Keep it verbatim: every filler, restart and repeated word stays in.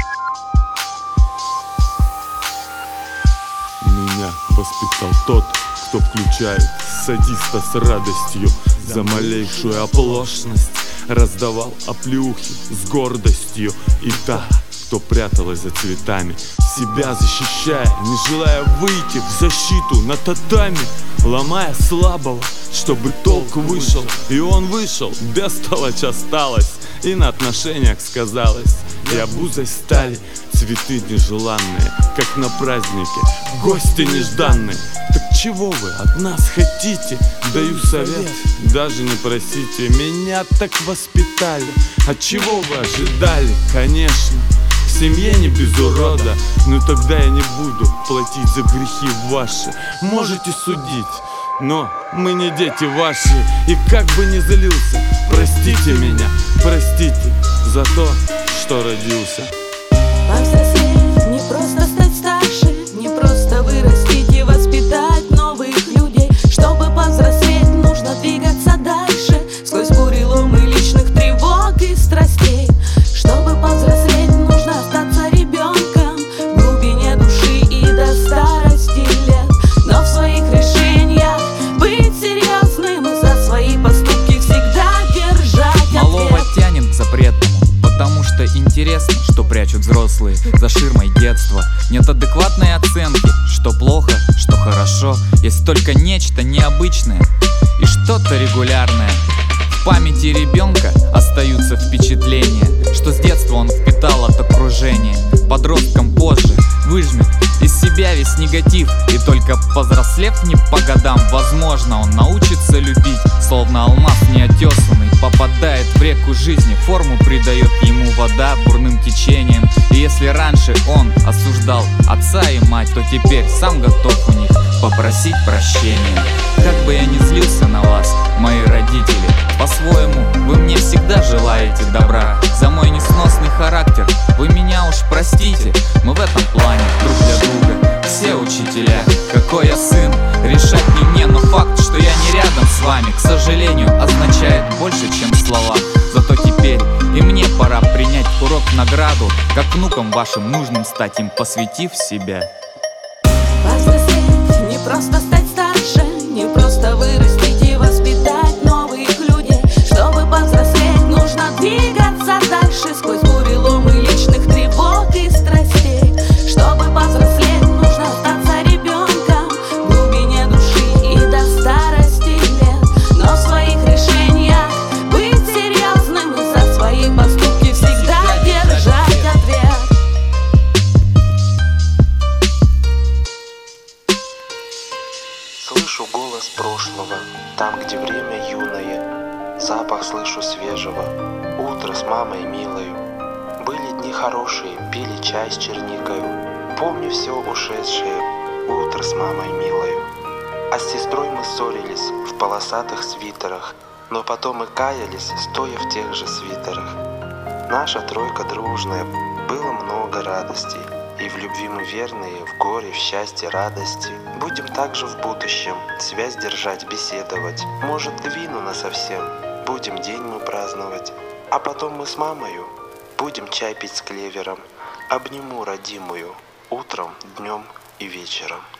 Меня воспитал тот, кто включает садиста с радостью. За малейшую оплошность раздавал оплеухи с гордостью. И та, кто пряталась за цветами, себя защищая, не желая выйти в защиту на татами, ломая слабого, чтобы толк вышел. И он вышел, бестолочь осталась, и на отношениях сказалось. И обузой стали цветы нежеланные, как на празднике гости нежданные. Так чего вы от нас хотите? Даю совет, даже не просите. Меня так воспитали, от чего вы ожидали? Конечно, в семье не без урода, но тогда я не буду платить за грехи ваши. Можете судить, но мы не дети ваши. И как бы ни залился, простите меня, простите за то, что родился. Повзрослеть, не просто стать старше, не просто вырастить и воспитать новых людей. Чтобы повзрослеть, нужно двигаться дальше, сквозь буреломы личных тревог и страстей. Чтобы повзрослеть, нужно остаться ребенком в глубине души и до старости лет. Но в своих решениях быть серьезным и за свои поступки всегда держать ответ. Малого тянет к запретному, потому что интересно, что прячут взрослые за ширмой детства. Нет адекватной оценки, что плохо, что хорошо. Есть только нечто необычное и что-то регулярное. В памяти ребенка остаются впечатления, что с детства он впитал от окружения. Подростком позже выжмет из себя весь негатив, и только повзрослев не по годам, возможно, он научится любить. Словно алмаз неотесанный попадает в реку жизни, форму придает ему вода бурным течением. И если раньше он осуждал отца и мать, то теперь сам готов у них попросить прощения. Как бы я ни злился на вас, мои родители, по-своему вы мне всегда желаете добра. За мой несносный характер вы меня уж простите, мы в этом плане друг для друга все учителя. Какой я сын, решать не мне, но факт, что я не рядом с вами, к сожалению, означает больше, чем слова. Зато теперь и мне пора принять урок в награду, как внукам вашим нужным стать, им посвятив себя. Повзрослеть, не просто стать старше, не просто вырастить и воспитать новых людей. Чтобы повзрослеть, нужно двигаться дальше, сквозь буреломы личных тревог и страстей. Чтобы повзрослеть, нужно остаться ребенком в глубине души и до старости лет. Но в своих решениях быть серьезным и за свои поступки всегда держать ответ. Слышу голос прошлого, там, где время юное. Запах слышу свежего, утро с мамой милою. Были дни хорошие, пили чай с черникою. Помню все ушедшее, утро с мамой милою. А с сестрой мы ссорились в полосатых свитерах, но потом и каялись, стоя в тех же свитерах. Наша тройка дружная, было много радостей. И в любви мы верные, в горе, в счастье, радости. Будем также в будущем связь держать, беседовать. Может, двину насовсем, будем день мы праздновать. А потом мы с мамою будем чай пить с клевером. Обниму родимую утром, днем и вечером.